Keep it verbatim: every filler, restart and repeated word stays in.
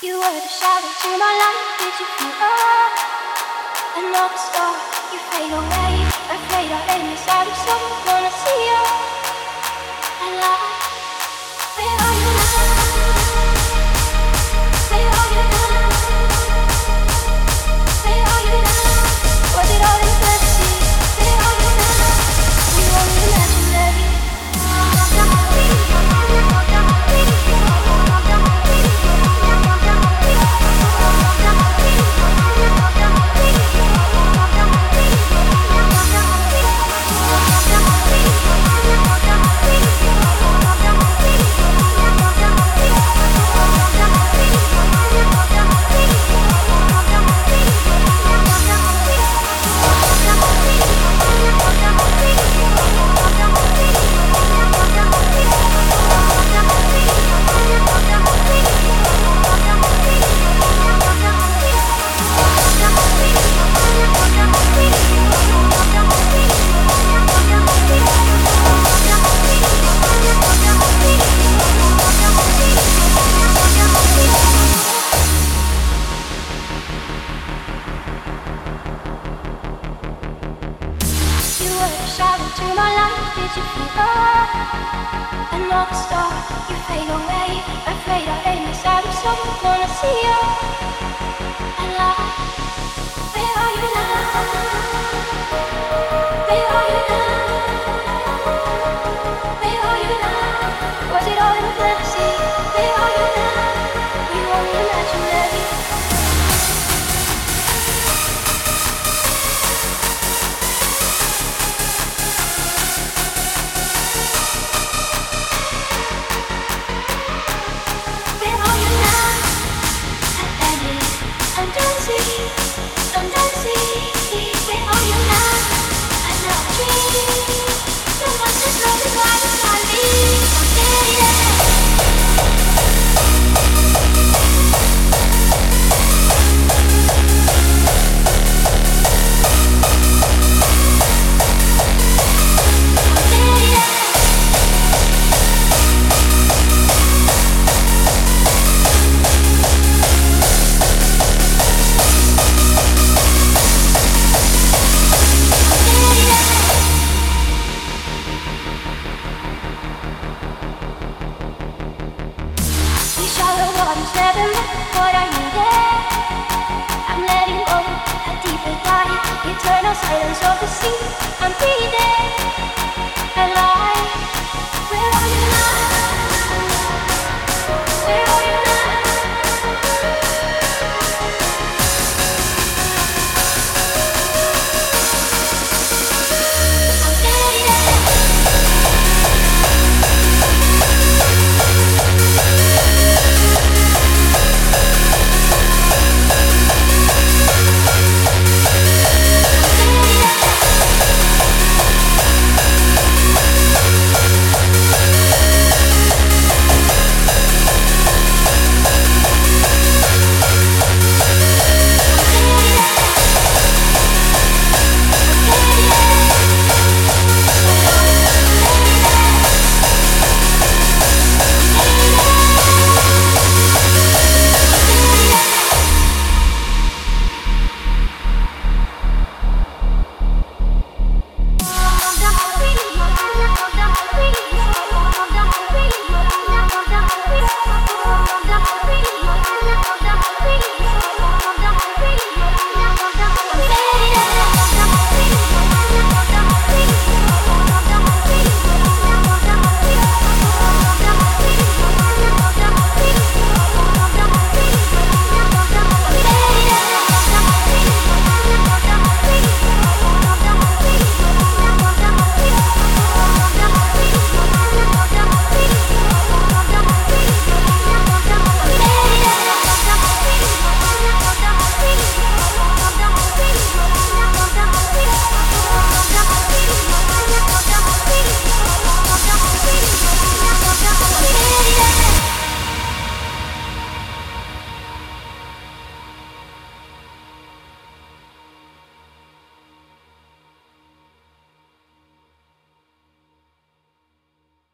You were the shadow to my light. Did you feel up? Another star, you fade away. Afraid I aim inside of someone. Wanna see you alive. Where are you now? Where are you now? Where are you now? Was it all in fantasy? Where are you now? We only imaginary. To my life, did you feel up? Another star, you fade away. Afraid I aim inside of someone. Wanna see you alive. Where are you now? Where are you now? Where are you now? Was it all in a fantasy? Where are you now? We only imaginary. Never met what I needed. I'm letting go a deeper dive. Eternal silence of the sea. I'm